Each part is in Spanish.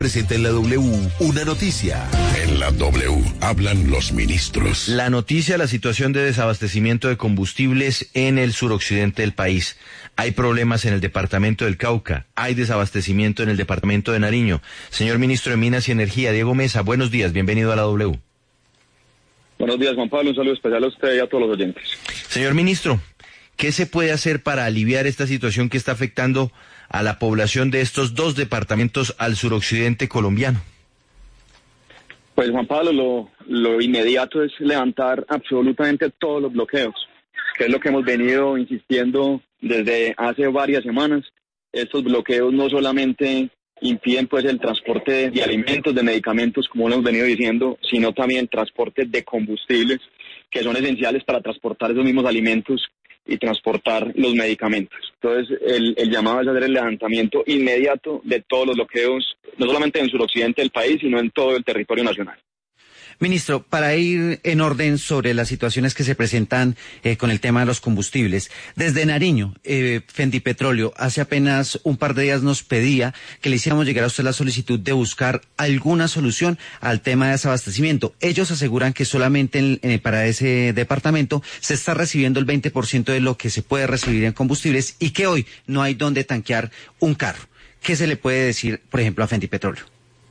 Presenta en la W una noticia. En la W hablan los ministros. La noticia, la situación de desabastecimiento de combustibles en el suroccidente del país. Hay problemas en el departamento del Cauca, hay desabastecimiento en el departamento de Nariño. Señor ministro de Minas y Energía, Diego Mesa, buenos días, bienvenido a la W. Buenos días, Juan Pablo, un saludo especial a usted y a todos los oyentes. Señor ministro, ¿qué se puede hacer para aliviar esta situación que está afectando a la población de estos dos departamentos al suroccidente colombiano? Pues, Juan Pablo, lo inmediato es levantar absolutamente todos los bloqueos, que es lo que hemos venido insistiendo desde hace varias semanas. Estos bloqueos no solamente impiden pues el transporte de alimentos, de medicamentos, como lo hemos venido diciendo, sino también el transporte de combustibles, que son esenciales para transportar esos mismos alimentos y transportar los medicamentos. Entonces, el llamado es hacer el levantamiento inmediato de todos los bloqueos, no solamente en el suroccidente del país, sino en todo el territorio nacional. Ministro, para ir en orden sobre las situaciones que se presentan con el tema de los combustibles, desde Nariño, Fendipetróleo, hace apenas un par de días nos pedía que le hiciéramos llegar a usted la solicitud de buscar alguna solución al tema de desabastecimiento. Ellos aseguran que solamente para ese departamento se está recibiendo el 20% de lo que se puede recibir en combustibles y que hoy no hay donde tanquear un carro. ¿Qué se le puede decir, por ejemplo, a Fendipetróleo?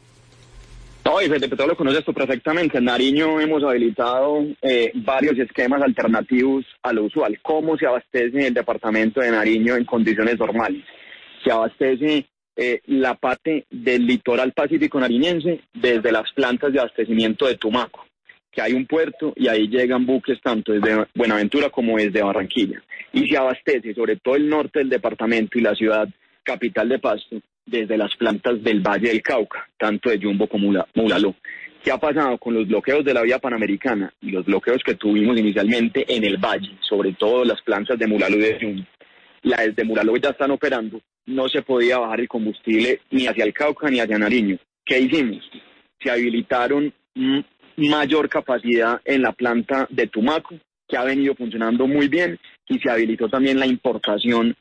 No, y Fendipetróleo conoce esto perfectamente. En Nariño hemos habilitado varios esquemas alternativos a lo usual. ¿Cómo se abastece el departamento de Nariño en condiciones normales? Se abastece la parte del litoral pacífico nariñense desde las plantas de abastecimiento de Tumaco, que hay un puerto y ahí llegan buques tanto desde Buenaventura como desde Barranquilla. Y se abastece sobre todo el norte del departamento y la ciudad capital de Pasto desde las plantas del Valle del Cauca, tanto de Yumbo como Mulaló. ¿Qué ha pasado con los bloqueos de la vía panamericana y los bloqueos que tuvimos inicialmente en el Valle, sobre todo las plantas de Mulaló y de Yumbo? Las de Mulaló ya están operando, no se podía bajar el combustible ni hacia el Cauca ni hacia Nariño. ¿Qué hicimos? Se habilitaron mayor capacidad en la planta de Tumaco, que ha venido funcionando muy bien, y se habilitó también la importación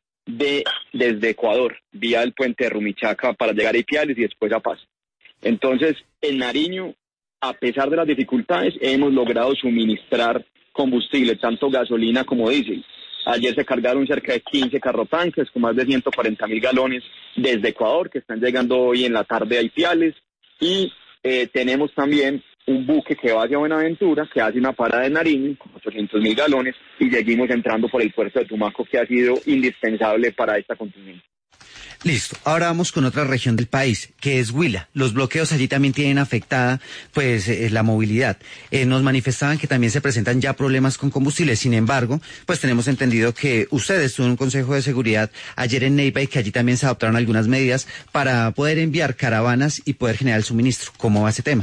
desde Ecuador, vía el puente de Rumichaca para llegar a Ipiales y después a Paz. Entonces, en Nariño, a pesar de las dificultades, hemos logrado suministrar combustible, tanto gasolina como diésel. Ayer se cargaron cerca de 15 carrotanques con más de 140.000 galones desde Ecuador, que están llegando hoy en la tarde a Ipiales, y tenemos también un buque que va hacia Buenaventura, que hace una parada en Nariño con 800.000 galones, y seguimos entrando por el puerto de Tumaco, que ha sido indispensable para esta contingencia. Listo. Ahora vamos con otra región del país, que es Huila. Los bloqueos allí también tienen afectada, la movilidad. Nos manifestaban que también se presentan ya problemas con combustible. Sin embargo, pues tenemos entendido que ustedes tuvieron un consejo de seguridad ayer en Neiva y que allí también se adoptaron algunas medidas para poder enviar caravanas y poder generar el suministro. ¿Cómo va ese tema?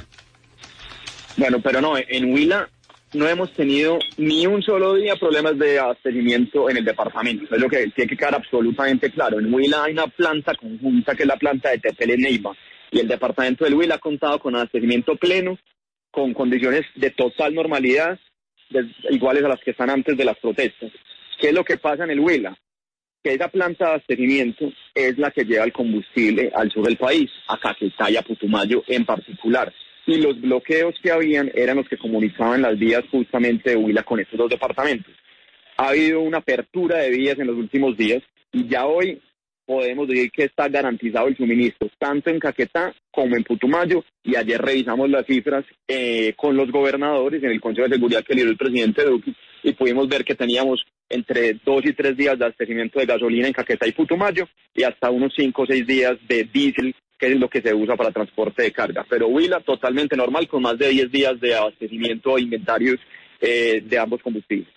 Bueno, pero no, en Huila no hemos tenido ni un solo día problemas de abastecimiento en el departamento. Es lo que tiene que quedar absolutamente claro. En Huila hay una planta conjunta que es la planta de Tetel en Neiva, y el departamento del Huila ha contado con abastecimiento pleno, con condiciones de total normalidad, iguales a las que están antes de las protestas. ¿Qué es lo que pasa en el Huila? Que esa planta de abastecimiento es la que lleva el combustible al sur del país, a Caquetá y a Putumayo en particular. Y los bloqueos que habían eran los que comunicaban las vías justamente de Huila con estos dos departamentos. Ha habido una apertura de vías en los últimos días y ya hoy podemos decir que está garantizado el suministro, tanto en Caquetá como en Putumayo, y ayer revisamos las cifras con los gobernadores en el Consejo de Seguridad que lideró el presidente Duque, y pudimos ver que teníamos entre 2 y 3 días de abastecimiento de gasolina en Caquetá y Putumayo, y hasta unos 5 o 6 días de diésel, que es lo que se usa para transporte de carga. Pero Huila totalmente normal, con más de 10 días de abastecimiento e inventarios de ambos combustibles.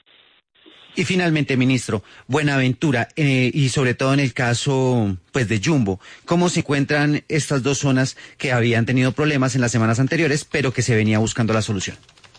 Y finalmente, ministro, Buenaventura, y sobre todo en el caso de Yumbo, ¿cómo se encuentran estas dos zonas que habían tenido problemas en las semanas anteriores, pero que se venía buscando la solución?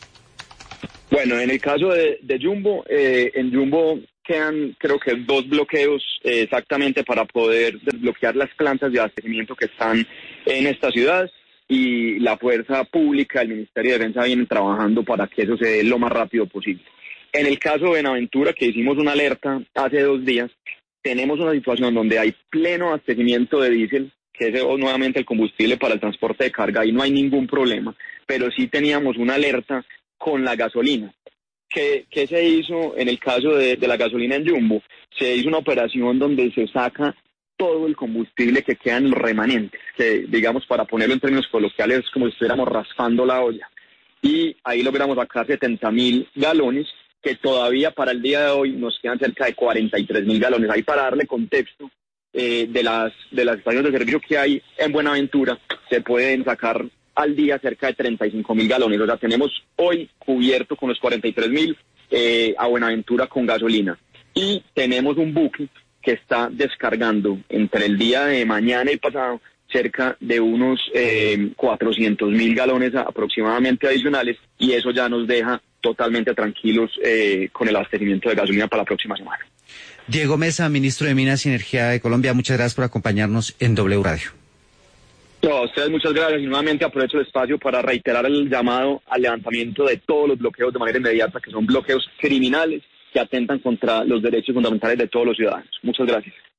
Bueno, en el caso de Yumbo, en Yumbo quedan creo que 2 bloqueos exactamente para poder desbloquear las plantas de abastecimiento que están en esta ciudad, y la fuerza pública, el Ministerio de Defensa vienen trabajando para que eso se dé lo más rápido posible. En el caso de Buenaventura, que hicimos una alerta hace 2 días, tenemos una situación donde hay pleno abastecimiento de diésel, que es nuevamente el combustible para el transporte de carga, ahí no hay ningún problema, pero sí teníamos una alerta con la gasolina. ¿Qué se hizo en el caso de la gasolina en Jumbo? Se hizo una operación donde se saca todo el combustible que queda en los remanentes, que digamos, para ponerlo en términos coloquiales, es como si estuviéramos raspando la olla. Y ahí logramos sacar 70.000 galones, que todavía para el día de hoy nos quedan cerca de 43.000 galones. Ahí para darle contexto, de las estaciones de servicio que hay en Buenaventura, se pueden sacar al día cerca de 35.000 galones. O sea, tenemos hoy cubierto con los 43.000 a Buenaventura con gasolina. Y tenemos un buque que está descargando entre el día de mañana y pasado cerca de unos 400.000 galones aproximadamente adicionales, y eso ya nos deja totalmente tranquilos con el abastecimiento de gasolina para la próxima semana. Diego Mesa, ministro de Minas y Energía de Colombia, muchas gracias por acompañarnos en W Radio. No, a ustedes muchas gracias, y nuevamente aprovecho el espacio para reiterar el llamado al levantamiento de todos los bloqueos de manera inmediata, que son bloqueos criminales que atentan contra los derechos fundamentales de todos los ciudadanos. Muchas gracias.